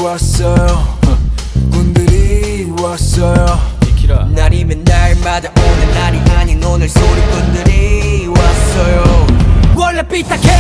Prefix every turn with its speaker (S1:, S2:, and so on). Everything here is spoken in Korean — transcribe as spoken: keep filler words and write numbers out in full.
S1: 왔어요. 군들이 왔어요.
S2: 날이면 날마다 오는 날이 아닌 오늘 소리꾼들이 왔어요. 원래 삐딱해